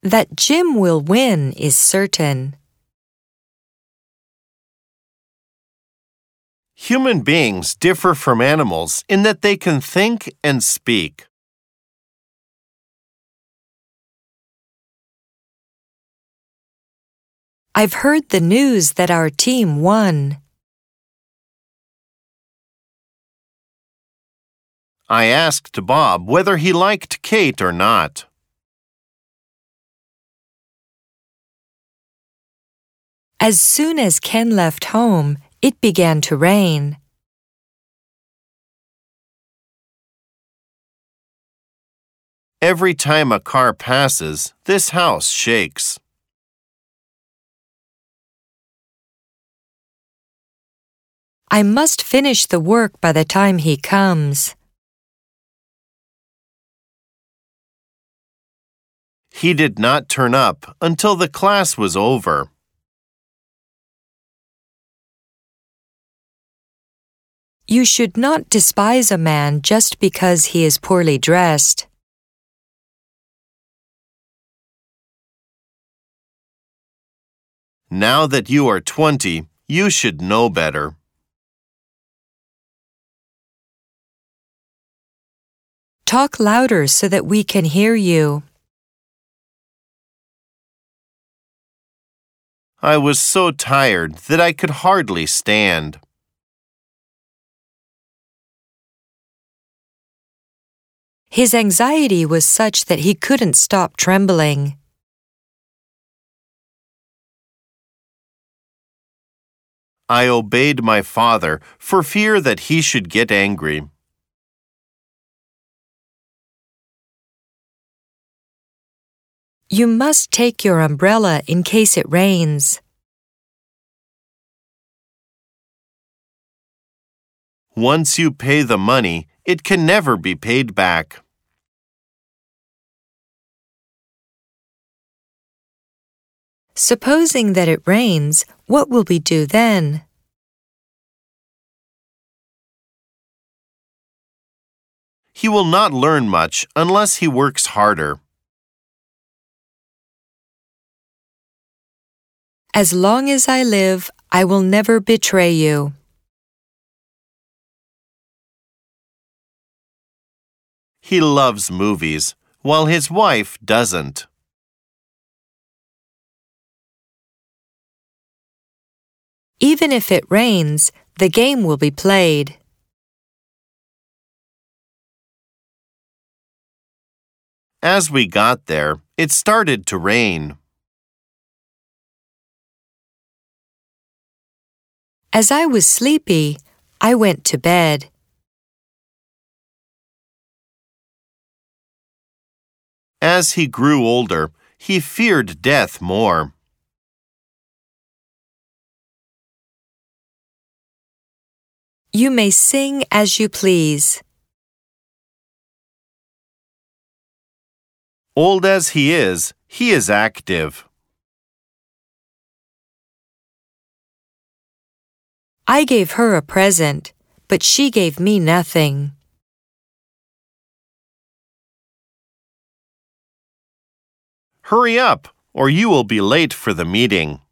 That Jim will win is certain. Human beings differ from animals in that they can think and speak. I've heard the news that our team won. I asked Bob whether he liked Kate or not. As soon as Ken left home, it began to rain. Every time a car passes, this house shakes. I must finish the work by the time he comes. He did not turn up until the class was over. You should not despise a man just because he is poorly dressed. Now that you are 20, you should know better. Talk louder so that we can hear you. I was so tired that I could hardly stand. His anxiety was such that he couldn't stop trembling. I obeyed my father for fear that he should get angry. You must take your umbrella in case it rains. Once you pay the money, it can never be paid back. Supposing that it rains, what will we do then? He will not learn much unless he works harder. As long as I live, I will never betray you. He loves movies, while his wife doesn't. Even if it rains, the game will be played. As we got there, it started to rain. As I was sleepy, I went to bed. As he grew older, he feared death more. You may sing as you please. Old as he is active. I gave her a present, but she gave me nothing. Hurry up, or you will be late for the meeting.